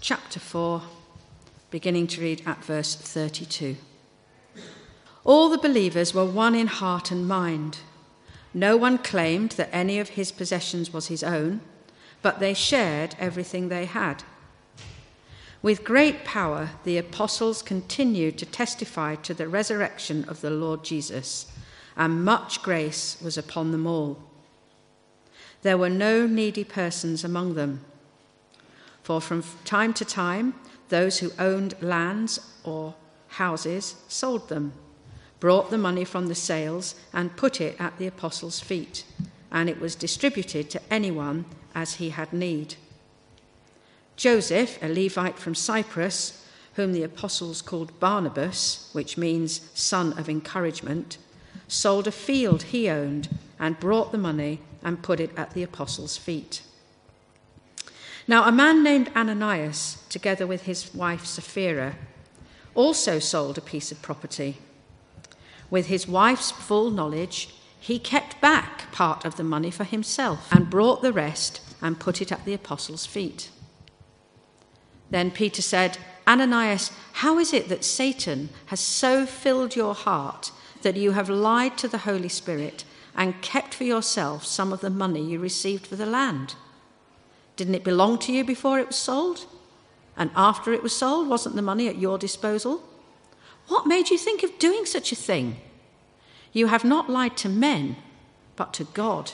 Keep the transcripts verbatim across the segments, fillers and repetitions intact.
chapter four, beginning to read at verse thirty-two. All the believers were one in heart and mind. No one claimed that any of his possessions was his own, but they shared everything they had. With great power, the apostles continued to testify to the resurrection of the Lord Jesus, and much grace was upon them all. There were no needy persons among them, for from time to time, those who owned lands or houses sold them, brought the money from the sales, and put it at the apostles' feet, and it was distributed to anyone as he had need. Joseph, a Levite from Cyprus, whom the apostles called Barnabas, which means son of encouragement, sold a field he owned and brought the money and put it at the apostles' feet. Now a man named Ananias, together with his wife Sapphira, also sold a piece of property. With his wife's full knowledge, he kept back part of the money for himself and brought the rest and put it at the apostles' feet. Then Peter said, "Ananias, how is it that Satan has so filled your heart that you have lied to the Holy Spirit and kept for yourself some of the money you received for the land? Didn't it belong to you before it was sold? And after it was sold, wasn't the money at your disposal? What made you think of doing such a thing? You have not lied to men, but to God."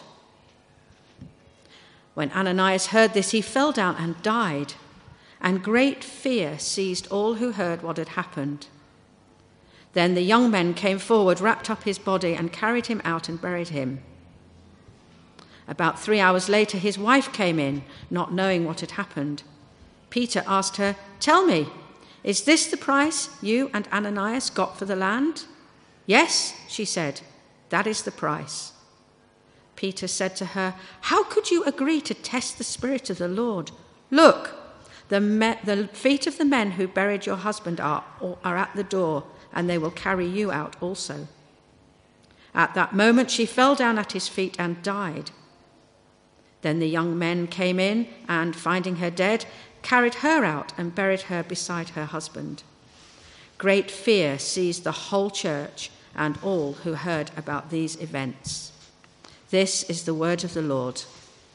When Ananias heard this, he fell down and died, and great fear seized all who heard what had happened. Then the young men came forward, wrapped up his body, and carried him out and buried him. About three hours later, his wife came in, not knowing what had happened. Peter asked her, "Tell me, is this the price you and Ananias got for the land?" "Yes," she said, "that is the price." Peter said to her, "How could you agree to test the Spirit of the Lord? Look, the, me- the feet of the men who buried your husband are, are at the door, and they will carry you out also." At that moment she fell down at his feet and died. Then the young men came in and, finding her dead, carried her out and buried her beside her husband. Great fear seized the whole church and all who heard about these events. This is the word of the Lord.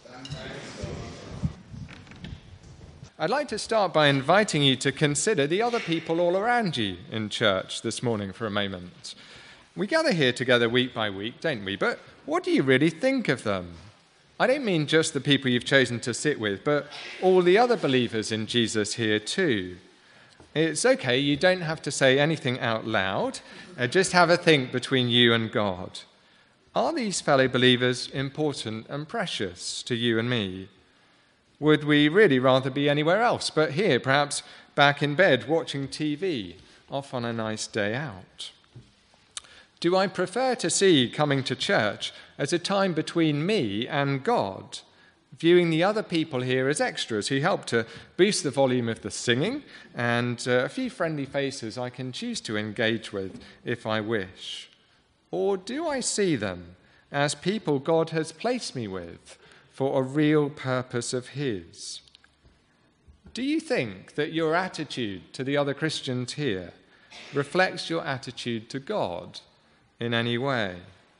I'd like to start by inviting you to consider the other people all around you in church this morning for a moment. We gather here together week by week, don't we? But what do you really think of them? I don't mean just the people you've chosen to sit with, but all the other believers in Jesus here too. It's okay, you don't have to say anything out loud. Uh, just have a think between you and God. Are these fellow believers important and precious to you and me? Would we really rather be anywhere else but here, perhaps back in bed watching T V, off on a nice day out? Do I prefer to see coming to church as a time between me and God, viewing the other people here as extras who help to boost the volume of the singing and uh, a few friendly faces I can choose to engage with if I wish? Or do I see them as people God has placed me with for a real purpose of his? Do you think that your attitude to the other Christians here reflects your attitude to God in any way?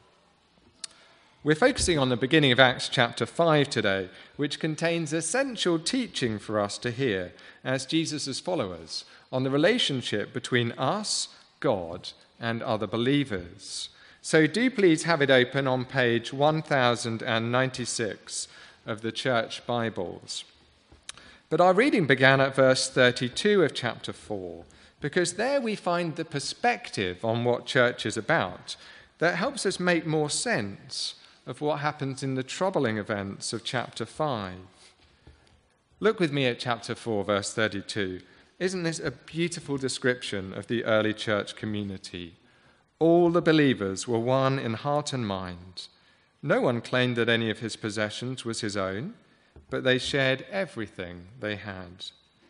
We're focusing on the beginning of Acts chapter five today, which contains essential teaching for us to hear as Jesus' followers on the relationship between us, God, and other believers. So do please have it open on page one thousand ninety-six of the Church Bibles. But our reading began at verse thirty-two of chapter four, because there we find the perspective on what church is about that helps us make more sense of what happens in the troubling events of chapter five. Look with me at chapter four, verse thirty-two. Isn't this a beautiful description of the early church community? All the believers were one in heart and mind. No one claimed that any of his possessions was his own, but they shared everything they had.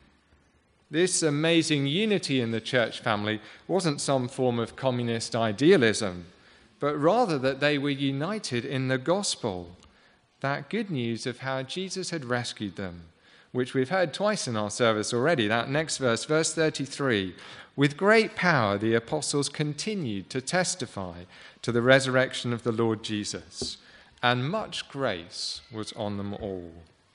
This amazing unity in the church family wasn't some form of communist idealism, but rather that they were united in the gospel, that good news of how Jesus had rescued them, which we've heard twice in our service already. That next verse, verse thirty-three, with great power the apostles continued to testify to the resurrection of the Lord Jesus, and much grace was on them all.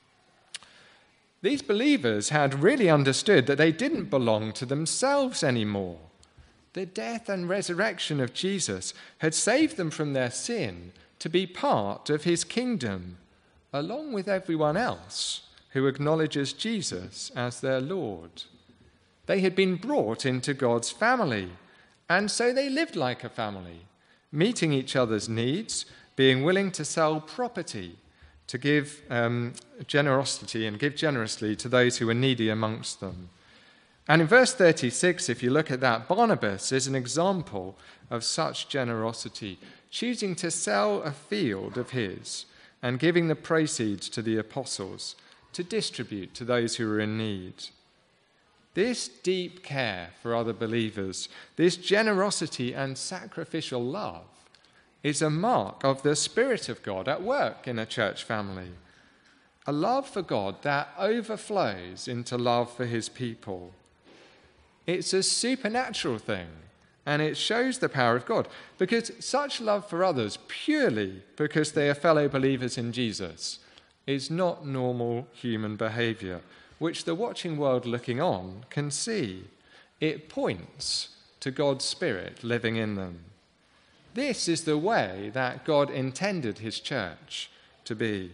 These believers had really understood that they didn't belong to themselves anymore. The death and resurrection of Jesus had saved them from their sin to be part of his kingdom, along with everyone else who acknowledges Jesus as their Lord. They had been brought into God's family, and so they lived like a family, meeting each other's needs, being willing to sell property, to give um, generosity and give generously to those who were needy amongst them. And in verse thirty-six, if you look at that, Barnabas is an example of such generosity, choosing to sell a field of his and giving the proceeds to the apostles to distribute to those who were in need. This deep care for other believers, this generosity and sacrificial love, is a mark of the Spirit of God at work in a church family. A love for God that overflows into love for his people. It's a supernatural thing, and it shows the power of God, because such love for others, purely because they are fellow believers in Jesus, is not normal human behavior, which the watching world looking on can see. It points to God's Spirit living in them. This is the way that God intended his church to be.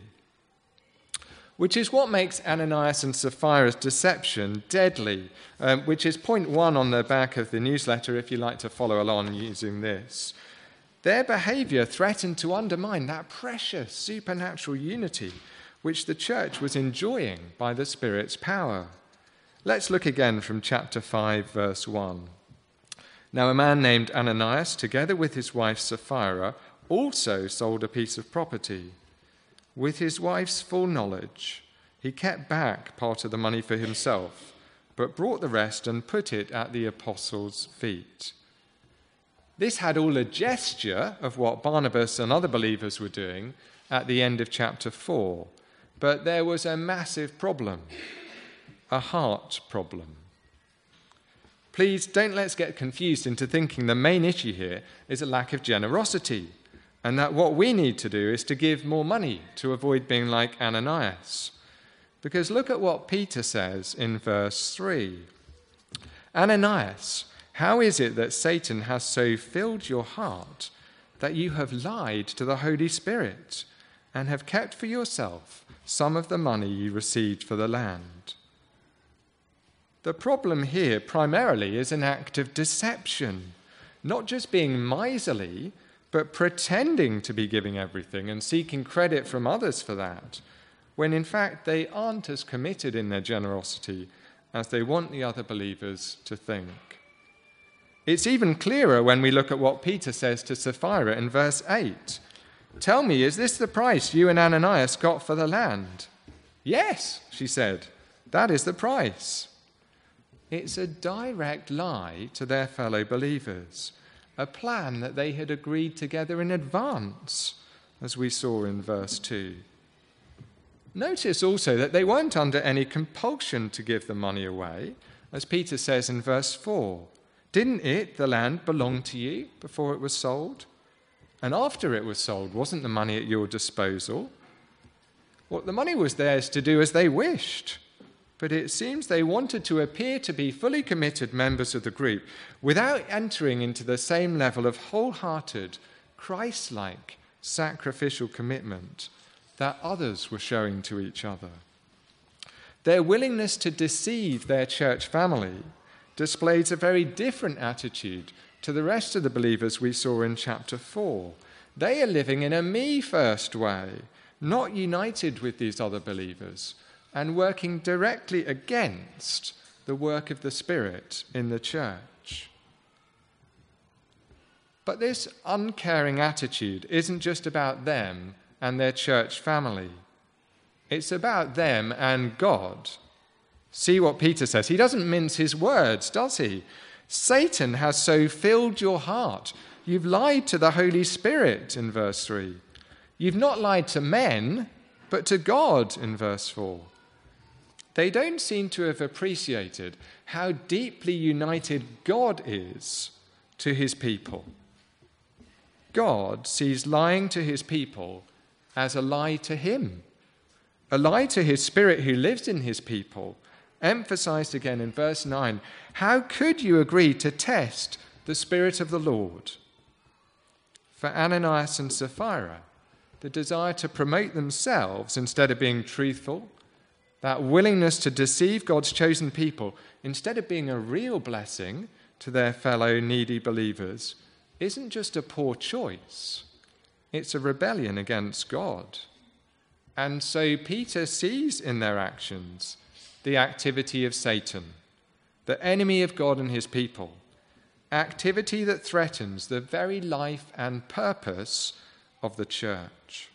Which is what makes Ananias and Sapphira's deception deadly, um, which is point one on the back of the newsletter if you like to follow along using this. Their behavior threatened to undermine that precious supernatural unity which the church was enjoying by the Spirit's power. Let's look again from chapter five, verse one. Now a man named Ananias, together with his wife Sapphira, also sold a piece of property. With his wife's full knowledge, he kept back part of the money for himself, but brought the rest and put it at the apostles' feet. This had all a gesture of what Barnabas and other believers were doing at the end of chapter four, but there was a massive problem, a heart problem. Please don't let's get confused into thinking the main issue here is a lack of generosity, and that what we need to do is to give more money to avoid being like Ananias. Because look at what Peter says in verse three. Ananias, how is it that Satan has so filled your heart that you have lied to the Holy Spirit and have kept for yourself some of the money you received for the land? The problem here primarily is an act of deception, not just being miserly, but pretending to be giving everything and seeking credit from others for that, when in fact they aren't as committed in their generosity as they want the other believers to think. It's even clearer when we look at what Peter says to Sapphira in verse eight. Tell me, is this the price you and Ananias got for the land? Yes, she said, that is the price. It's a direct lie to their fellow believers, a plan that they had agreed together in advance, as we saw in verse two. Notice also that they weren't under any compulsion to give the money away, as Peter says in verse four. Didn't it, the land, belong to you before it was sold? And after it was sold, wasn't the money at your disposal? Well, the money was theirs to do as they wished. But it seems they wanted to appear to be fully committed members of the group without entering into the same level of wholehearted, Christ-like sacrificial commitment that others were showing to each other. Their willingness to deceive their church family displays a very different attitude to the rest of the believers we saw in chapter four. They are living in a me-first way, not united with these other believers, and working directly against the work of the Spirit in the church. But this uncaring attitude isn't just about them and their church family. It's about them and God. See what Peter says. He doesn't mince his words, does he? Satan has so filled your heart. You've lied to the Holy Spirit in verse three. You've not lied to men, but to God in verse four. they don't seem to have appreciated how deeply united God is to his people. God sees lying to his people as a lie to him, a lie to his Spirit who lives in his people, emphasized again in verse nine. How could you agree to test the Spirit of the Lord? For Ananias and Sapphira, the desire to promote themselves instead of being truthful, that willingness to deceive God's chosen people instead of being a real blessing to their fellow needy believers, isn't just a poor choice. It's a rebellion against God. And so Peter sees in their actions the activity of Satan, the enemy of God and his people, activity that threatens the very life and purpose of the church.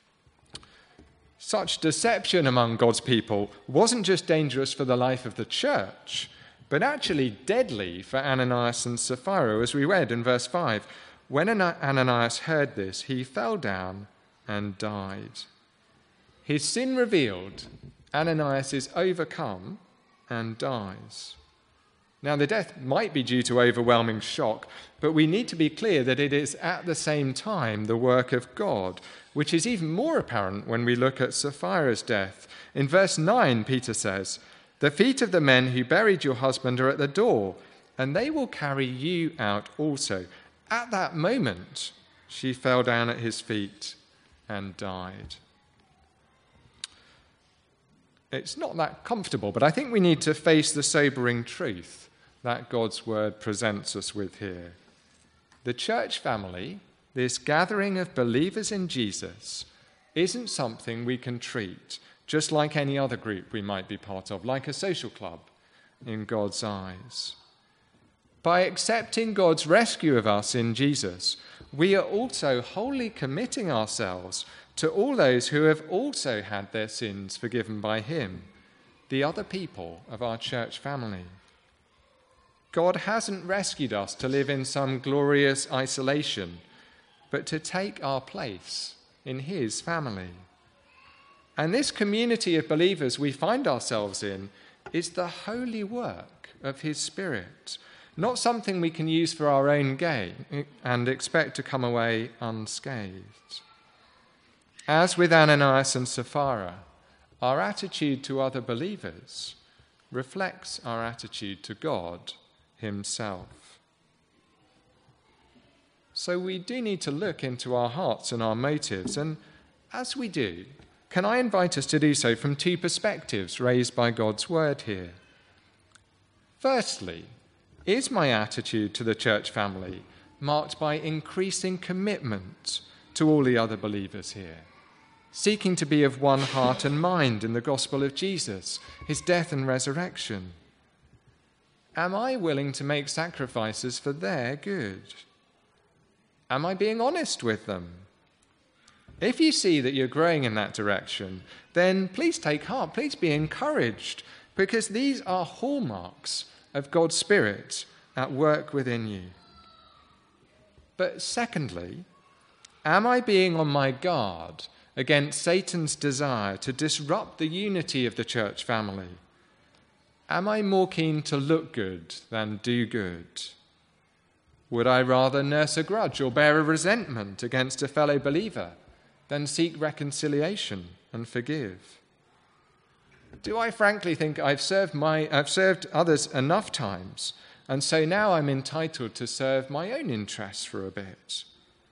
Such deception among God's people wasn't just dangerous for the life of the church, but actually deadly for Ananias and Sapphira, as we read in verse five. When Ananias heard this, he fell down and died. His sin revealed, Ananias is overcome and dies. Now, the death might be due to overwhelming shock, but we need to be clear that it is at the same time the work of God, which is even more apparent when we look at Sapphira's death. In verse nine, Peter says, "The feet of the men who buried your husband are at the door, and they will carry you out also." At that moment, she fell down at his feet and died. It's not that comfortable, but I think we need to face the sobering truth that God's word presents us with here. The church family, this gathering of believers in Jesus, isn't something we can treat just like any other group we might be part of, like a social club in God's eyes. By accepting God's rescue of us in Jesus, we are also wholly committing ourselves to all those who have also had their sins forgiven by him, the other people of our church family. God hasn't rescued us to live in some glorious isolation, but to take our place in his family. And this community of believers we find ourselves in is the holy work of his Spirit, not something we can use for our own gain and expect to come away unscathed. As with Ananias and Sapphira, our attitude to other believers reflects our attitude to God himself. So we do need to look into our hearts and our motives, and as we do, can I invite us to do so from two perspectives raised by God's word here? Firstly, is my attitude to the church family marked by increasing commitment to all the other believers here, seeking to be of one heart and mind in the gospel of Jesus, his death and resurrection? Am I willing to make sacrifices for their good? Am I being honest with them? If you see that you're growing in that direction, then please take heart, please be encouraged, because these are hallmarks of God's Spirit at work within you. But secondly, am I being on my guard against Satan's desire to disrupt the unity of the church family? Am I more keen to look good than do good? Would I rather nurse a grudge or bear a resentment against a fellow believer than seek reconciliation and forgive? Do I frankly think I've served my I've served others enough times, and so now I'm entitled to serve my own interests for a bit?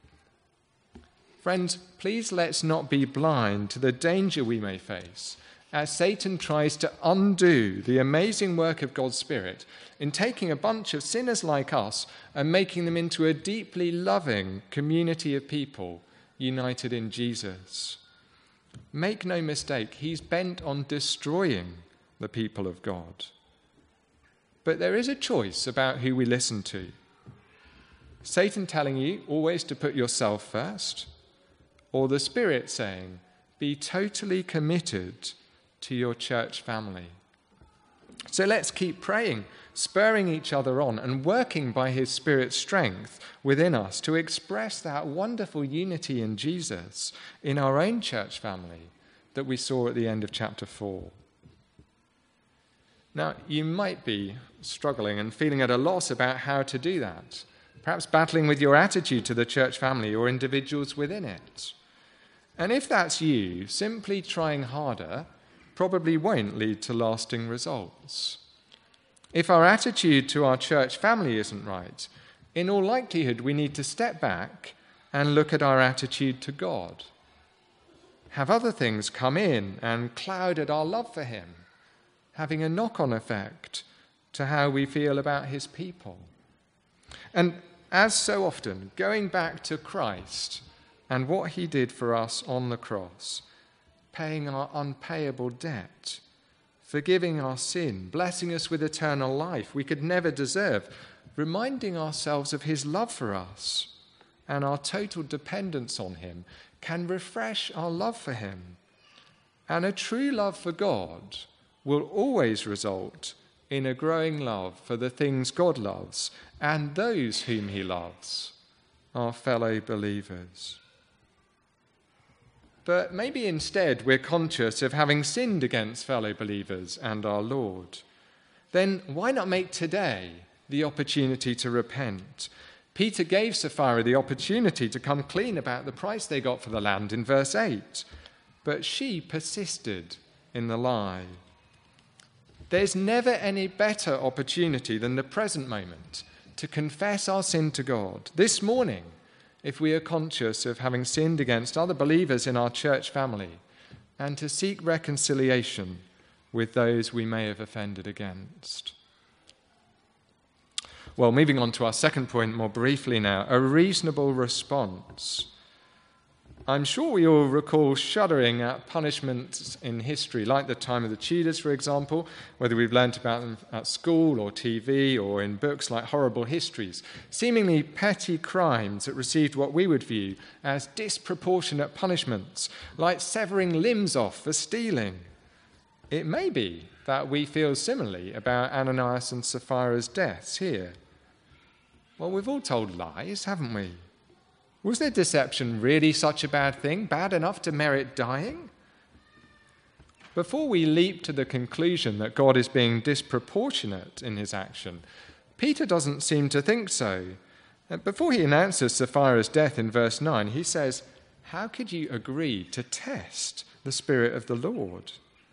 Friends, please let's not be blind to the danger we may face as Satan tries to undo the amazing work of God's Spirit in taking a bunch of sinners like us and making them into a deeply loving community of people united in Jesus. Make no mistake, he's bent on destroying the people of God. But there is a choice about who we listen to. Satan telling you always to put yourself first, or the Spirit saying, be totally committed to your church family. So let's keep praying, spurring each other on, and working by his Spirit's strength within us to express that wonderful unity in Jesus in our own church family that we saw at the end of chapter four. Now, you might be struggling and feeling at a loss about how to do that, perhaps battling with your attitude to the church family or individuals within it. And if that's you, simply trying harder probably won't lead to lasting results. If our attitude to our church family isn't right, in all likelihood we need to step back and look at our attitude to God. Have other things come in and clouded our love for him, having a knock-on effect to how we feel about his people. And as so often, going back to Christ and what he did for us on the cross, paying our unpayable debt, forgiving our sin, blessing us with eternal life we could never deserve, reminding ourselves of his love for us and our total dependence on him can refresh our love for him. And a true love for God will always result in a growing love for the things God loves and those whom he loves, our fellow believers. But maybe instead we're conscious of having sinned against fellow believers and our Lord. Then why not make today the opportunity to repent? Peter gave Sapphira the opportunity to come clean about the price they got for the land in verse eight, but she persisted in the lie. There's never any better opportunity than the present moment to confess our sin to God. This morning, if we are conscious of having sinned against other believers in our church family, and to seek reconciliation with those we may have offended against. Well, moving on to our second point more briefly now, a reasonable response. I'm sure we all recall shuddering at punishments in history, like the time of the Tudors, for example, whether we've learnt about them at school or T V or in books like Horrible Histories, seemingly petty crimes that received what we would view as disproportionate punishments, like severing limbs off for stealing. It may be that we feel similarly about Ananias and Sapphira's deaths here. Well, we've all told lies, haven't we? Was their deception really such a bad thing, bad enough to merit dying? Before we leap to the conclusion that God is being disproportionate in his action, Peter doesn't seem to think so. Before he announces Sapphira's death in verse nine, he says, "How could you agree to test the Spirit of the Lord?"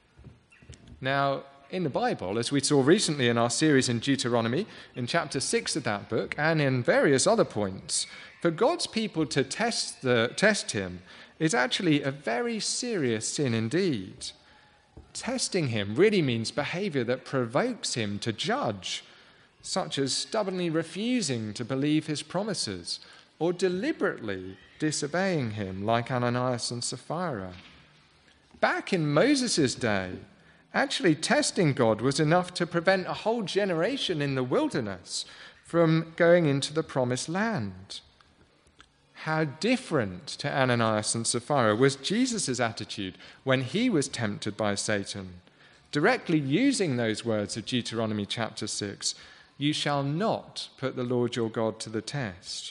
Now, in the Bible, as we saw recently in our series in Deuteronomy, in chapter six of that book, and in various other points, for God's people to test, the, test him is actually a very serious sin indeed. Testing him really means behavior that provokes him to judge, such as stubbornly refusing to believe his promises or deliberately disobeying him, like Ananias and Sapphira. Back in Moses' day, actually testing God was enough to prevent a whole generation in the wilderness from going into the promised land. How different to Ananias and Sapphira was Jesus' attitude when he was tempted by Satan, directly using those words of Deuteronomy chapter six, "You shall not put the Lord your God to the test."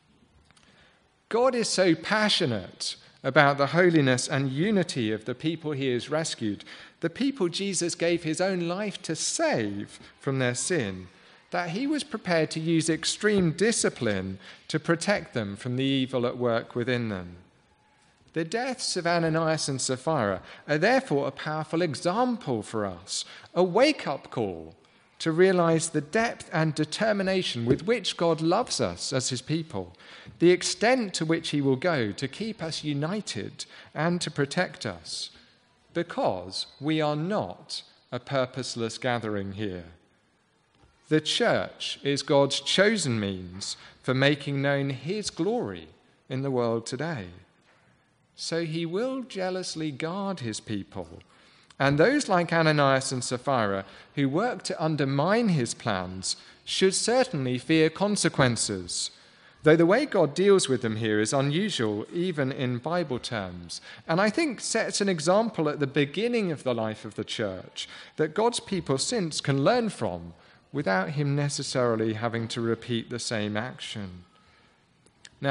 God is so passionate about the holiness and unity of the people he has rescued, the people Jesus gave his own life to save from their sin, that he was prepared to use extreme discipline to protect them from the evil at work within them. The deaths of Ananias and Sapphira are therefore a powerful example for us, a wake-up call to realize the depth and determination with which God loves us as his people, the extent to which he will go to keep us united and to protect us, because we are not a purposeless gathering here. The church is God's chosen means for making known his glory in the world today. So he will jealously guard his people, and those like Ananias and Sapphira who work to undermine his plans should certainly fear consequences, though the way God deals with them here is unusual even in Bible terms, and I think sets an example at the beginning of the life of the church that God's people since can learn from without him necessarily having to repeat the same action. Now,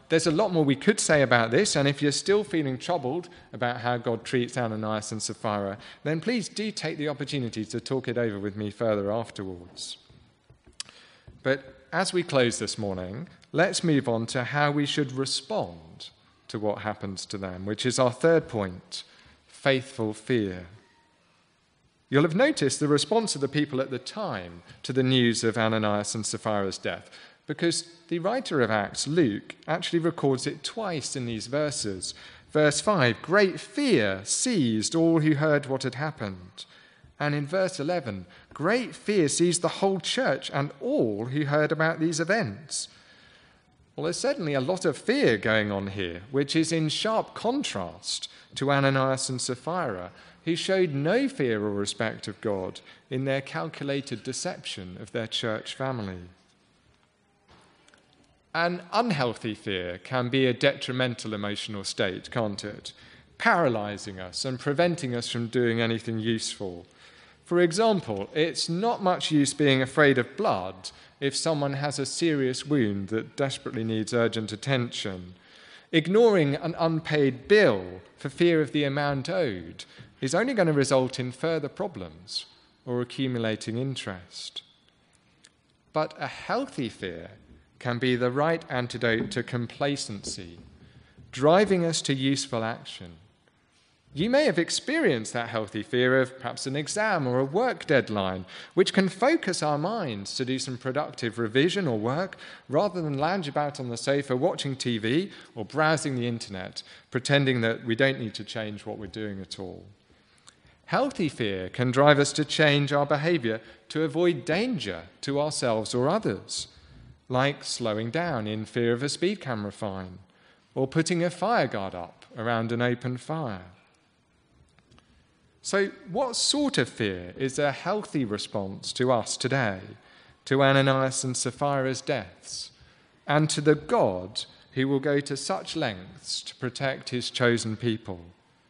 there's a lot more we could say about this, and if you're still feeling troubled about how God treats Ananias and Sapphira, then please do take the opportunity to talk it over with me further afterwards. But as we close this morning, let's move on to how we should respond to what happens to them, which is our third point, faithful fear. You'll have noticed the response of the people at the time to the news of Ananias and Sapphira's death, because the writer of Acts, Luke, actually records it twice in these verses. Verse five, great fear seized all who heard what had happened. And in verse eleven, great fear seized the whole church and all who heard about these events. Well, there's certainly a lot of fear going on here, which is in sharp contrast to Ananias and Sapphira, who showed no fear or respect of God in their calculated deception of their church family. An unhealthy fear can be a detrimental emotional state, can't it? Paralyzing us and preventing us from doing anything useful. For example, it's not much use being afraid of blood if someone has a serious wound that desperately needs urgent attention. Ignoring an unpaid bill for fear of the amount owed is only going to result in further problems or accumulating interest. But a healthy fear can be the right antidote to complacency, driving us to useful action. You may have experienced that healthy fear of perhaps an exam or a work deadline, which can focus our minds to do some productive revision or work rather than lounge about on the sofa watching T V or browsing the internet, pretending that we don't need to change what we're doing at all. Healthy fear can drive us to change our behavior to avoid danger to ourselves or others, like slowing down in fear of a speed camera fine or putting a fire guard up around an open fire. So what sort of fear is a healthy response to us today, to Ananias and Sapphira's deaths, and to the God who will go to such lengths to protect his chosen people?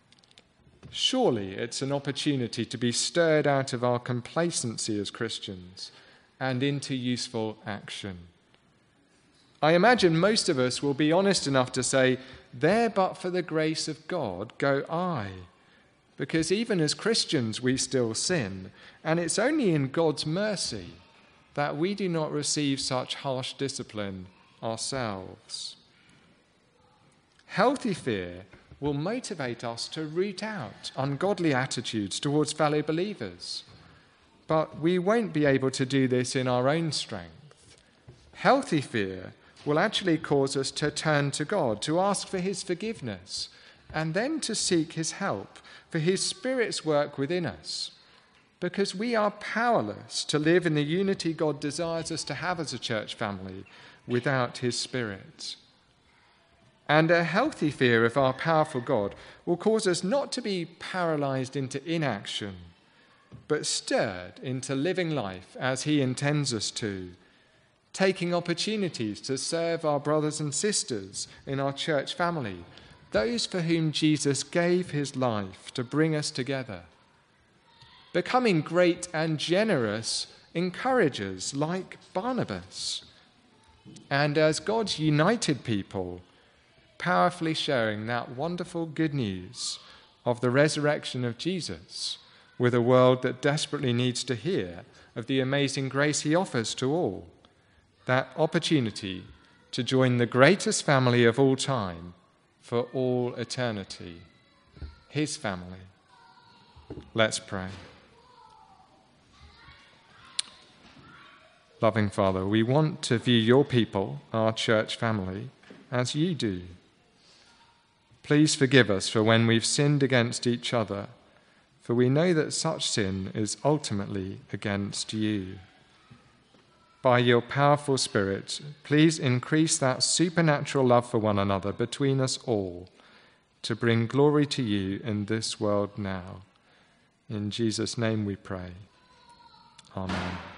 Surely it's an opportunity to be stirred out of our complacency as Christians and into useful action. I imagine most of us will be honest enough to say, there but for the grace of God go I. Because even as Christians we still sin, and it's only in God's mercy that we do not receive such harsh discipline ourselves. Healthy fear will motivate us to root out ungodly attitudes towards fellow believers. But we won't be able to do this in our own strength. Healthy fear will actually cause us to turn to God, to ask for his forgiveness, and then to seek his help for his Spirit's work within us, because we are powerless to live in the unity God desires us to have as a church family without his Spirit. And a healthy fear of our powerful God will cause us not to be paralyzed into inaction, but stirred into living life as he intends us to, taking opportunities to serve our brothers and sisters in our church family, those for whom Jesus gave his life to bring us together, becoming great and generous encouragers like Barnabas, and as God's united people, powerfully sharing that wonderful good news of the resurrection of Jesus with a world that desperately needs to hear of the amazing grace he offers to all. That opportunity to join the greatest family of all time for all eternity, his family. Let's pray. Loving Father, we want to view your people, our church family, as you do. Please forgive us for when we've sinned against each other, for we know that such sin is ultimately against you. By your powerful Spirit, please increase that supernatural love for one another between us all to bring glory to you in this world now. In Jesus' name we pray. Amen.